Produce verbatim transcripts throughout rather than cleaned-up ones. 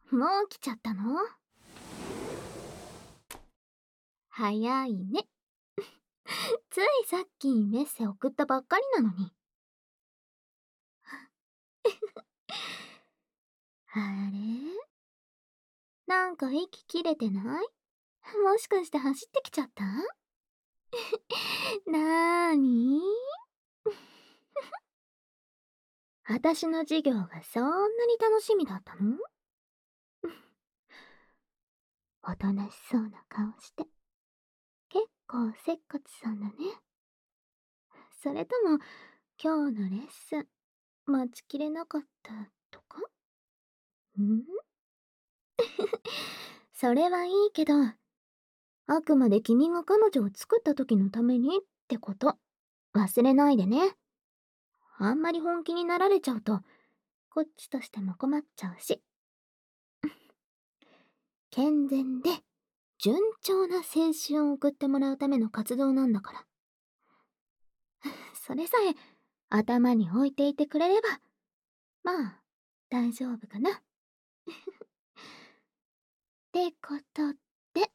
もう来ちゃったの？早いね。ついさっきメッセ送ったばっかりなのに。あれ？なんか息切れてない？もしかして走ってきちゃった？なーに？あたしの授業がそんなに楽しみだったの？おとなしそうな顔して。結構せっかちさんだね。それとも、今日のレッスン、待ちきれなかったとか？ん？それはいいけど、あくまで君が彼女を作った時のためにってこと、忘れないでね。あんまり本気になられちゃうと、こっちとしても困っちゃうし。健全で、順調な青春を送ってもらうための活動なんだから。それさえ、頭に置いていてくれれば、まあ、大丈夫かな。ってことで、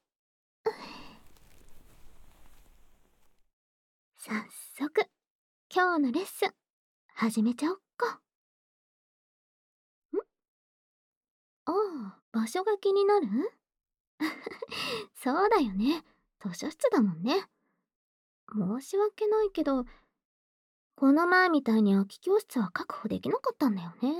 早速、今日のレッスン、始めちゃおっか。ん？ああ、場所が気になる？そうだよね。図書室だもんね。申し訳ないけど、この前みたいに空き教室は確保できなかったんだよね。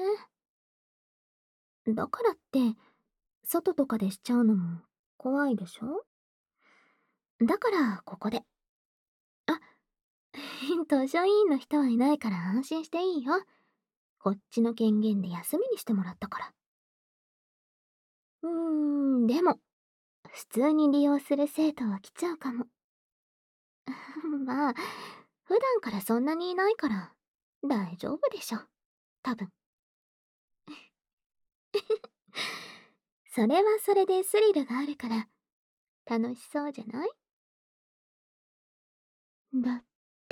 だからって、外とかでしちゃうのも怖いでしょ？だから、ここで。あ、図書委員の人はいないから安心していいよ。こっちの権限で休みにしてもらったから。うーん、でも、普通に利用する生徒は来ちゃうかも。まあ、普段からそんなにいないから、大丈夫でしょ。多分。それはそれでスリルがあるから、楽しそうじゃない？だって、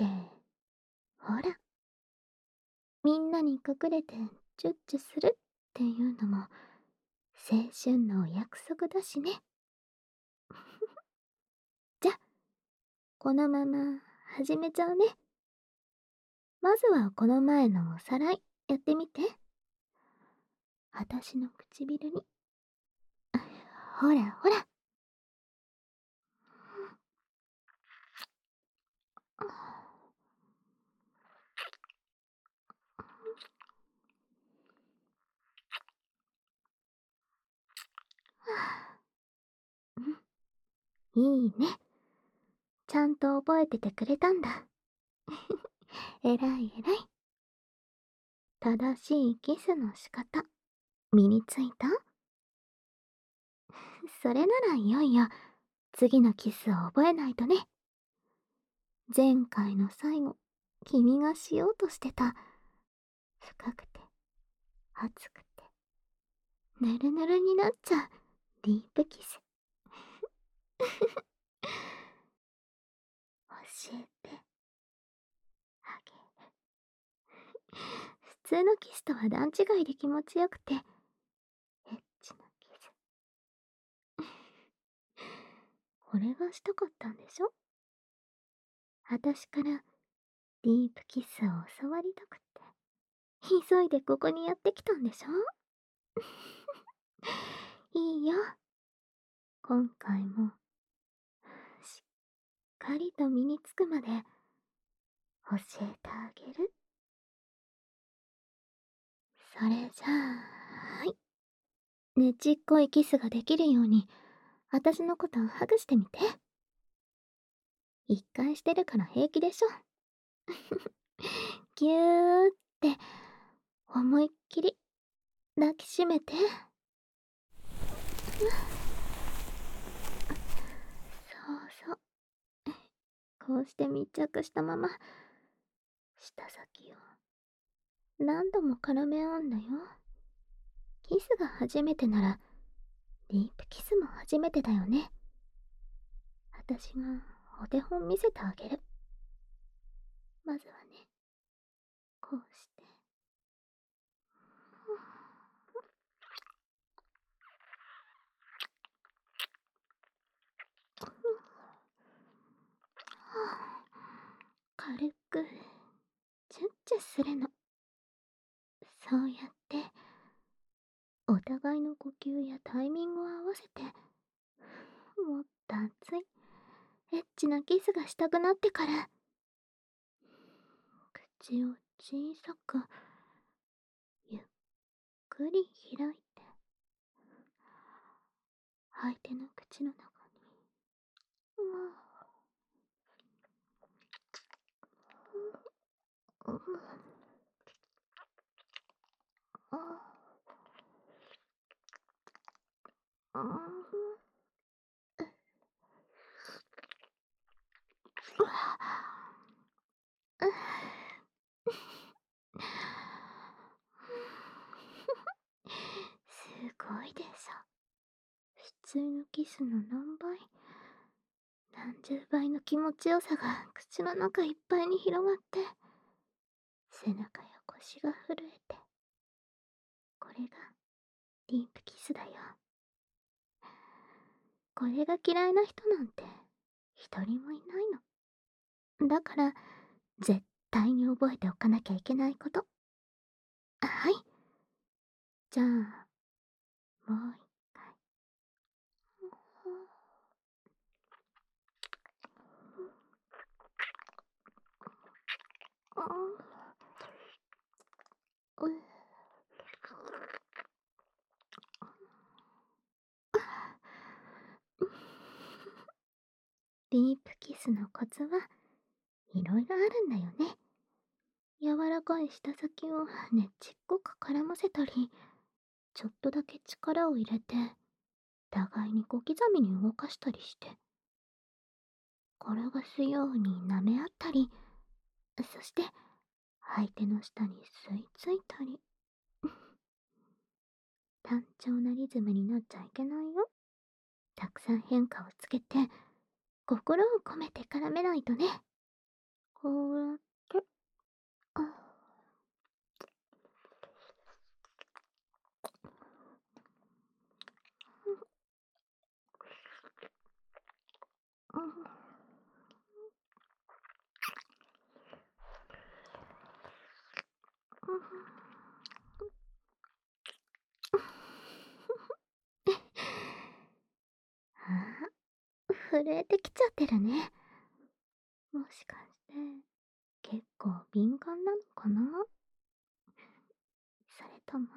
ほら、みんなに隠れてチュッチュするっていうのも、青春のお約束だしね。じゃ、このまま始めちゃうね。まずはこの前のおさらいやってみて。あたしの唇に。ほらほら。うん、いいね。ちゃんと覚えててくれたんだ。えらいえらい。正しいキスの仕方、身についた？それならいよいよ、次のキスを覚えないとね。前回の最後、君がしようとしてた、深くて、熱くて、ぬるぬるになっちゃう、ディープキス。教えて、あげる。普通のキスとは段違いで気持ちよくて、エッチなキス。これがしたかったんでしょ？私からディープキスを教わりたくて、急いでここにやってきたんでしょ？いいよ。今回も、しっかりと身につくまで、教えてあげる。それじゃあ、はい。ねちっこいキスができるように、私のことをハグしてみて。一回してるから平気でしょ。ぎゅーって、思いっきり、抱きしめて。そうそう。こうして密着したまま、舌先を何度も絡め合うんだよ。キスが初めてなら、ディープキスも初めてだよね。私がお手本見せてあげる。まずはね、こうして。 軽く、チュッチュするの。そうやって、お互いの呼吸やタイミングを合わせて、もっと熱い、エッチなキスがしたくなってから、口を小さく、ゆっくり開いて、相手の口の中に、うん、うん、うん、すごいでしょ。普通のキスの何倍、何十倍の気持ちよさが口の中いっぱいに広がって、背中や腰が震えて、これがディープキスだよ。これが嫌いな人なんて一人もいないの。だから絶対に覚えておかなきゃいけないこと。はい。じゃあ、もう一回。うん。ディープキスのコツはいろいろあるんだよね。柔らかい舌先をねちっこく絡ませたり、ちょっとだけ力を入れて、互いに小刻みに動かしたりして、転がすように舐め合ったり、そして相手の下に吸い付いたり。単調なリズムになっちゃいけないよ。たくさん変化をつけて、心を込めて絡めないとね。こうやって、あ、うん、うん、ああ、震えてきちゃってるね。もしかして、結構敏感なのかな？それとも、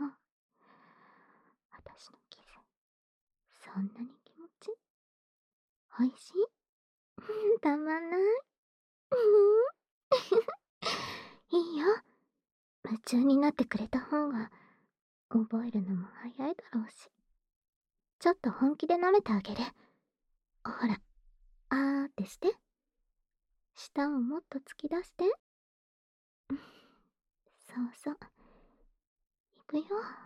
私のキス、そんなに気持ちおいしい？たまんない？いいよ。夢中になってくれた方が、覚えるのも早いだろうし。ちょっと本気で舐めてあげる。ほら、あーってして。舌をもっと突き出して。そうそう。いくよ。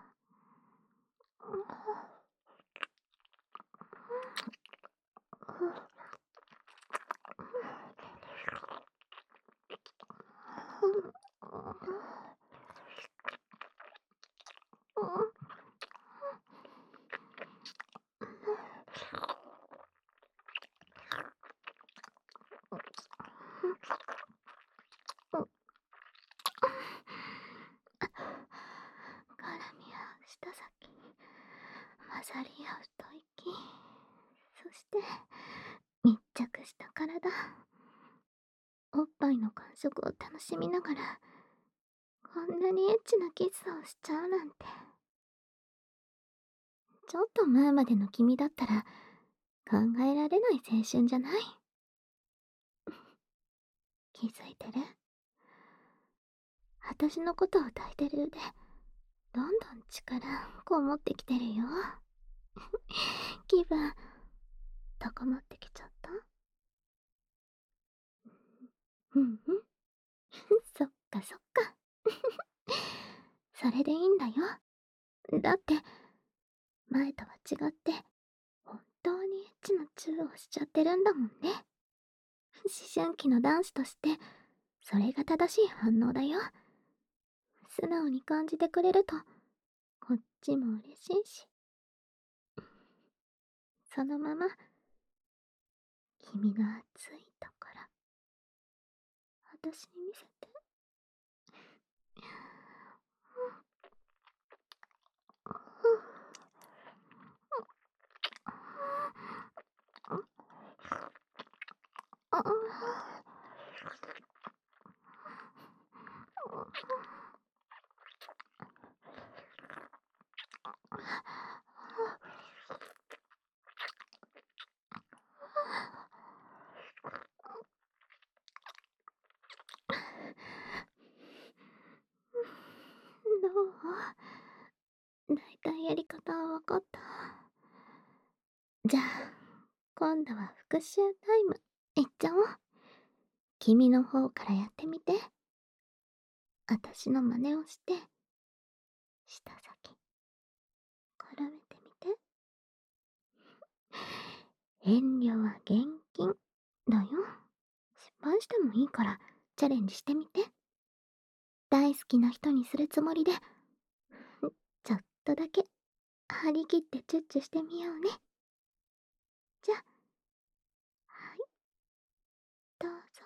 絡み合う舌先、混ざり合う吐息、そして密着した体、おっぱいの感触を楽しみながら、こんなにエッチなキスをしちゃうなんて。ちょっと前までの君だったら考えられない青春じゃない？気づいてる？私のことを抱いてる腕、どんどん力こもってきてるよ。気分高まってきちゃった？うんうん。そっかそっか。それでいいんだよ。だって、前とは違って、本当にエッチなチューをしちゃってるんだもんね。思春期の男子として、それが正しい反応だよ。素直に感じてくれると、こっちも嬉しいし。そのまま、君の熱いところ、 私に見せて。どう？だいたいやり方はわかった。じゃあ、今度は復習タイムいっちゃおう。君の方からやってみて。私の真似をして、舌先、絡めてみて。遠慮は厳禁だよ。失敗してもいいからチャレンジしてみて。大好きな人にするつもりで、ちょっとだけ張り切ってチュッチュしてみようね。じゃあ、はい、どうぞ。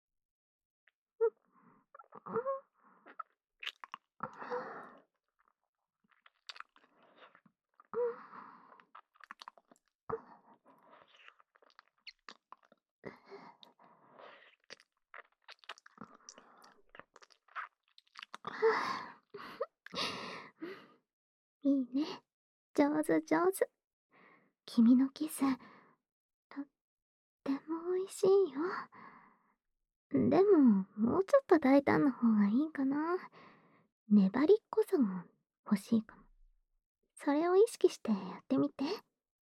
いいね。上手上手。君のキス、とっても美味しいよ。でも、もうちょっと大胆な方がいいかな。粘りっこさも欲しいかも。それを意識してやってみて。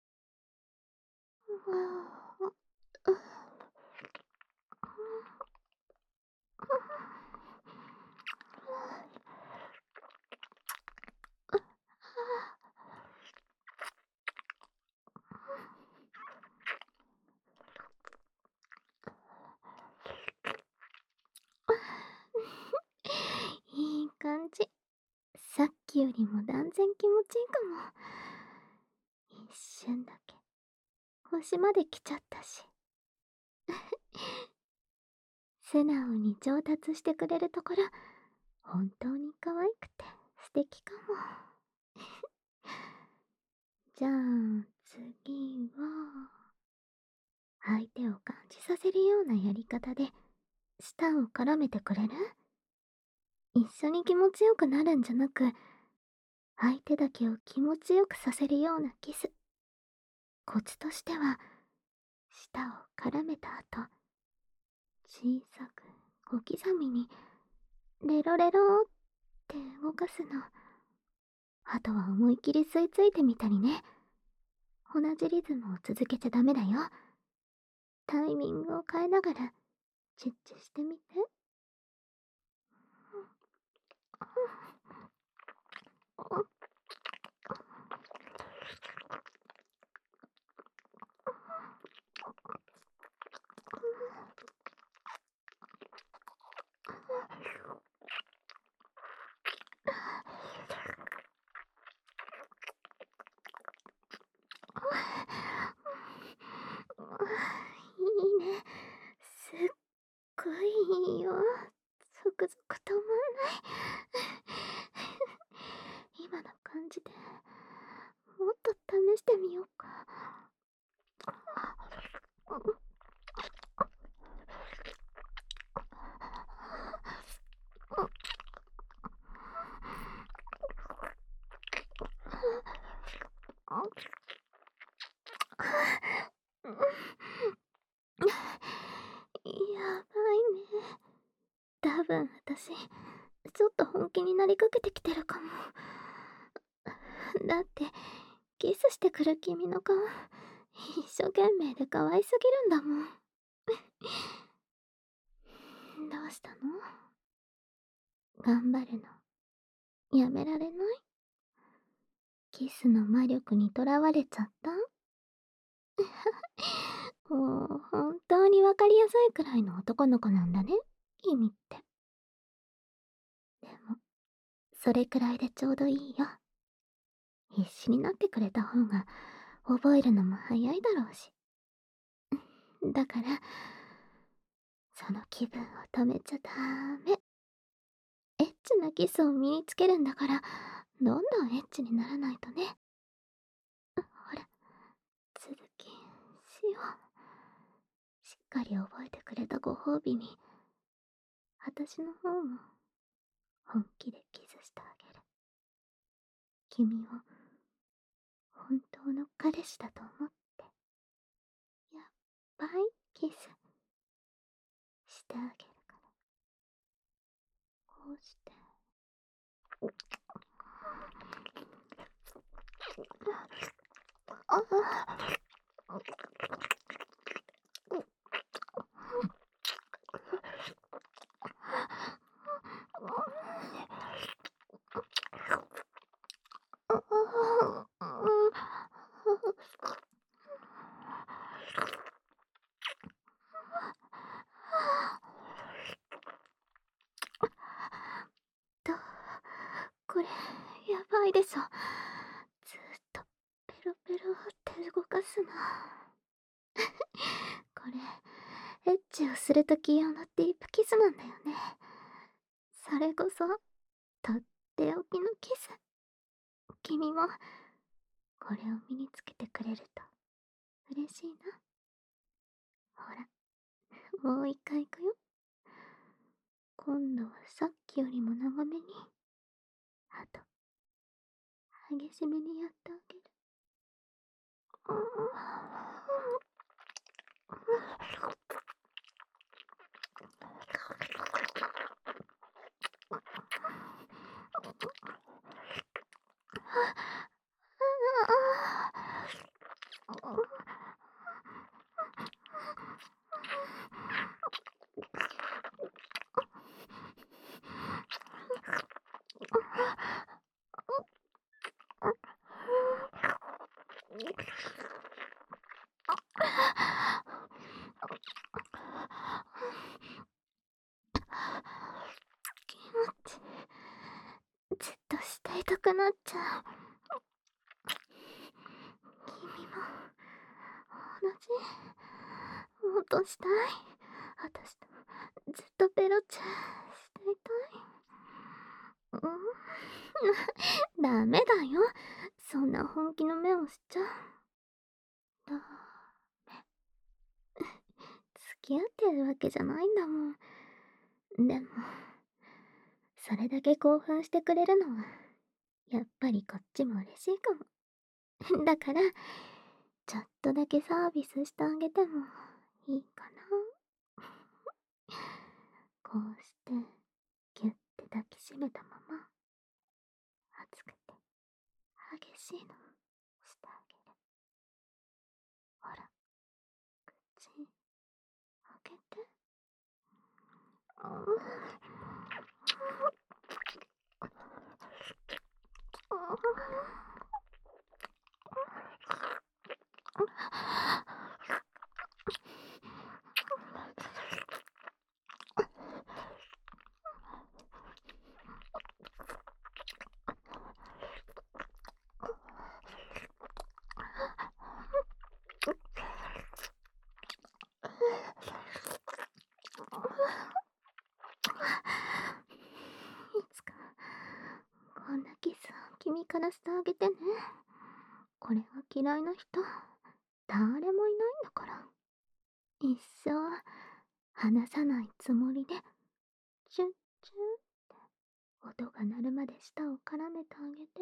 いい感じ。さっきよりも断然気持ちいいかも。一瞬だけ星まで来ちゃったし。素直に上達してくれるところ、本当に可愛くて素敵かも。じゃあ次は、相手を感じさせるようなやり方で舌を絡めてくれる？一緒に気持ちよくなるんじゃなく、相手だけを気持ちよくさせるようなキス。コツとしては、舌を絡めた後、小さく小刻みにレロレロって動かすの。あとは思い切り吸い付いてみたりね。同じリズムを続けちゃダメだよ。タイミングを変えながらチュッチュしてみて。いいね。すっごいいいよ。ゾクゾク止まんない。今の感じでもっと試してみようか。やばいね。多分私、ちょっと本気になりかけてきてるかも。だって、キスしてくる君の顔、一生懸命で可愛すぎるんだもん。どうしたの？頑張るのやめられない？キスの魔力にとらわれちゃった？もう本当にわかりやすいくらいの男の子なんだね、君って。でも、それくらいでちょうどいいよ。必死になってくれた方が覚えるのも早いだろうし。だから、 その気分を止めちゃダメ。エッチなキスを身につけるんだから、どんどんエッチにならないとね。ほら、続きしよう。しっかり覚えてくれたご褒美に、私の方も本気でキスしてあげる。君を本当の彼氏だと思って、やっぱりキスしてあげるから。こうして。あと、これ、やばいでしょ。ずーっと、ペロペロって動かすの。これ、エッチをするとき用のディープキスなんだよね。それこそ、とっておきのキス。君も、これを身につけてくれると、嬉しいな。ほら、もう一回行くよ。今度はさっきよりも長めに、あと、激しめにやってあげる。気持ち、ずっとしていたくなっちゃう。君も、同じ。もっとしたい。私と、ずっとペロチューしていたい。うんダメだよ。そんな本気の目をしちゃ。ダメ。付き合ってるわけじゃないんだもん。でも、それだけ興奮してくれるのは、やっぱりこっちも嬉しいかも。だから、ちょっとだけサービスしてあげてもいいかな。こうして、ギュッて抱きしめたまま、熱くて、激しいのしてあげる。ほら、口、開けて。いつか、こんなキスを君からしてあげてね。これは嫌いな人、誰もいないんだから。一生、離さないつもりで、チュッチュッって音が鳴るまで舌を絡めてあげて。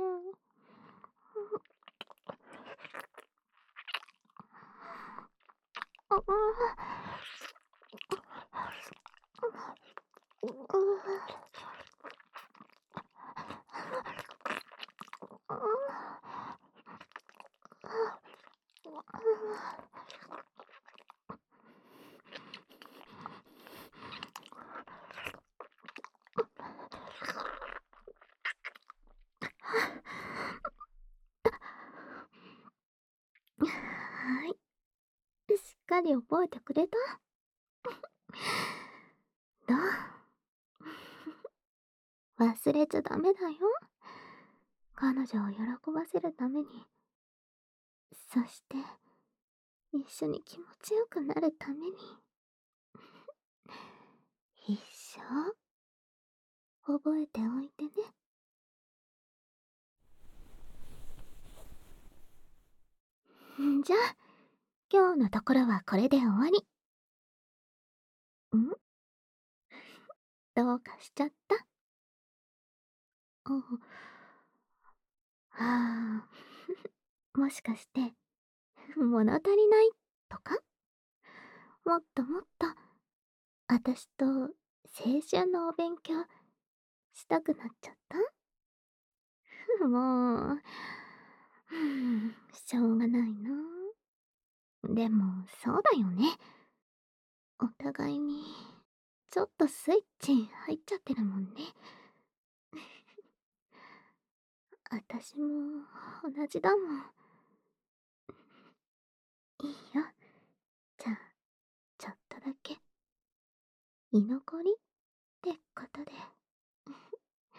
はい。しっかり覚えてくれた？どう？忘れちゃダメだよ。彼女を喜ばせるために。そして、一緒に気持ちよくなるために。 ょ？覚えておいてね。んじゃあ、今日のところはこれで終わり。ん？どうかしちゃった？ああ、はあ、もしかして、物足りないとか？もっともっと、あたしと青春のお勉強したくなっちゃった？もう、ふん、しょうがないな。でも、そうだよね。お互いに、ちょっとスイッチ入っちゃってるもんね。あたしも同じだもん。いいよ。じゃあ、ちょっとだけ。居残りってことで。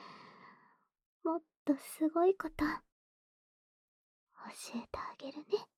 もっとすごいこと、教えてあげるね。